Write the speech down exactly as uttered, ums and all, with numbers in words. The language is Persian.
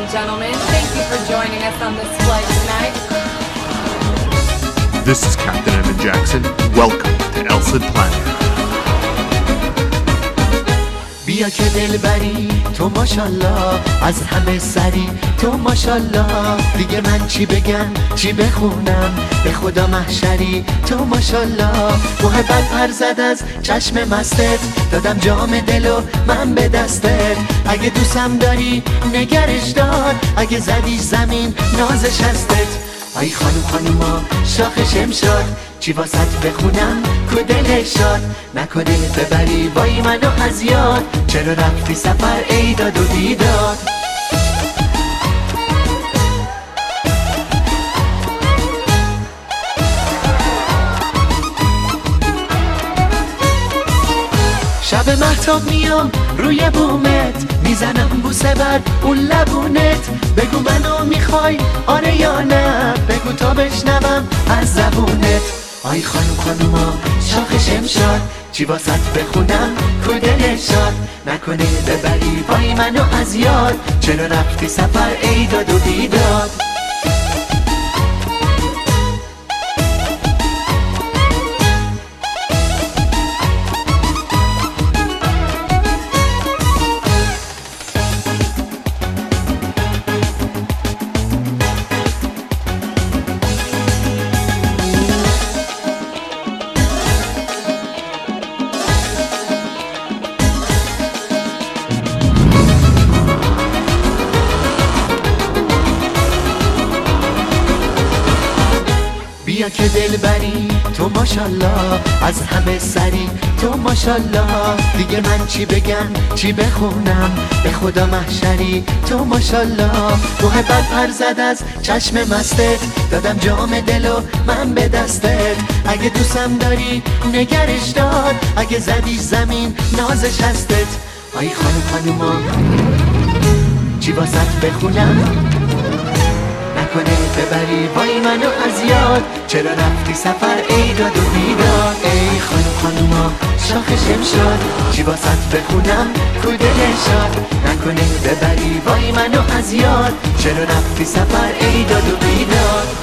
and gentlemen, thank you for joining us on this flight tonight. This is Captain Evan Jackson. Welcome to Elcid Planet. بیا که دلبری تو ماشالله، از همه سری تو ماشالله. دیگه من چی بگم چی بخونم، به خدا محشری تو ماشالله. محبت پر زد از چشم مستت، دادم جام دلو من به دستت. اگه دوستم داری نگرش دار، اگه زدی زمین نازش هستت. آی خانوم خانوما شاخ شمشاد، چی واسط بخونم کو دلش شاد. نکنه ببری وای منو از یاد، چرا رفتی سفر ای داد و بیداد. شب مهتاب میام روی بومت، میزنم بوسه بر اون لبونت. بگو منو میخوای آره یا نه، بگو تا بشنوم از زبونت. آی خانوم خانوما شاخ شمشاد، چی واسط بخونم کو دلش شاد. نکنه ببری وای منو از یاد، چرا رفتی سفر ای داد و بیداد. بیا که دلبری تو ماشالله، از همه سری تو ماشالله. دیگه من چی بگم چی بخونم، به خدا محشری تو ماشالله. محبت پر زد از چشم مستت، دادم جام دلو من به دستت. اگه دوستم داری نگرش دار، اگه زدی زمین نازش هستت. آی خانوم خانوما چی واسط بخونم، نکنه ببری وای منو از یاد، چرا رفتی سفر ای داد و بیداد. ای خانوم خانوما شاخ شمشاد، چی واسط بخونم کو دلش شاد. نکنه ببری وای منو از یاد، چرا رفتی سفر ای داد و بیداد.